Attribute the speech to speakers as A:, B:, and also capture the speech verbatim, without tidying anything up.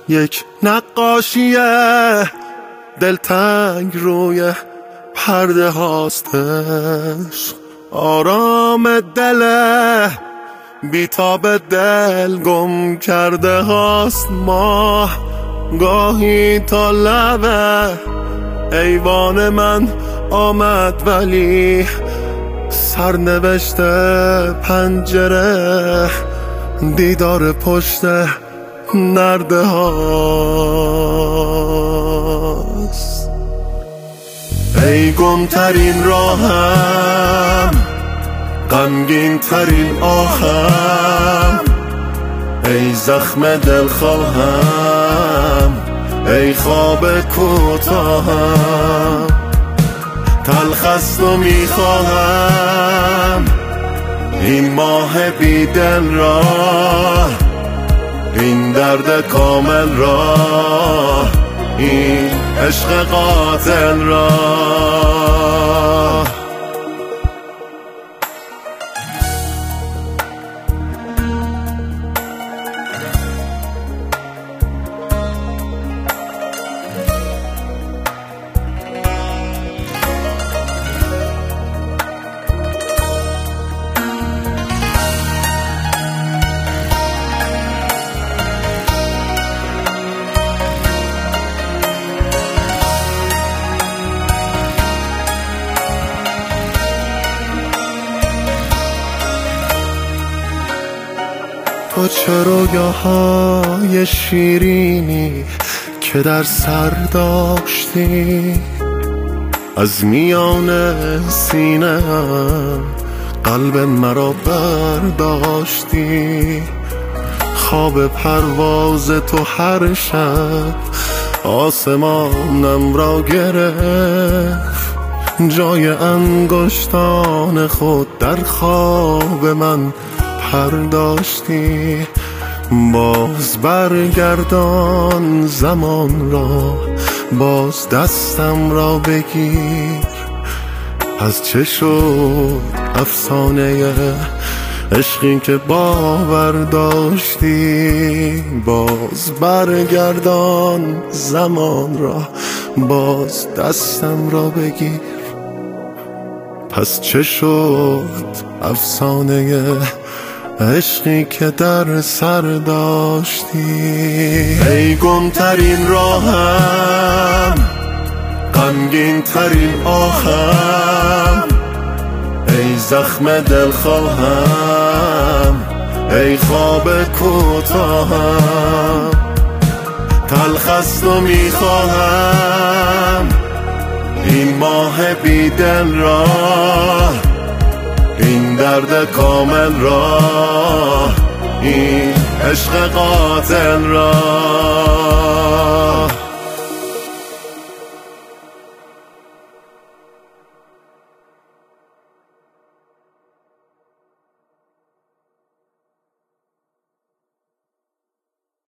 A: یک نقاشیه دلتنگ روی پرده هاستش، آرام دل بیتاب دل گم کرده هاست. ماه گاهی تا لبه ایوان من آمد، ولی سرنوشت پنجره دیدار پشت نرده هاست. ای گم ترین راهم، غمگین ترین آهم، ای زخم دلخواهم، ای خواب کوتاهم. تلخست و میخواهم این ماه بی دل را، این درد کامل را، این عشق قاتل را. تو چه رویاهای شیرینی که در سر داشتی، از میان سینه قلب مرا برداشتی. خواب پرواز تو هر شب آسمانم را گرفت، جای انگشتان خود در خواب من پرداشتی. باز برگردان زمان را، باز دستم را بگیر. از چه شد افسانه عشقی که باور داشتی؟ باز برگردان زمان را، باز دستم را بگیر. پس چه شد افسانه عشقی که در سر داشتی؟ ای گم ترین راهم، غمگین ترین آهم، ای زخم دلخواهم، ای خواب کوتاهم. تلخست و میخواهم این ماه بی دل را، این درد کامل را، این عشق قاتل را.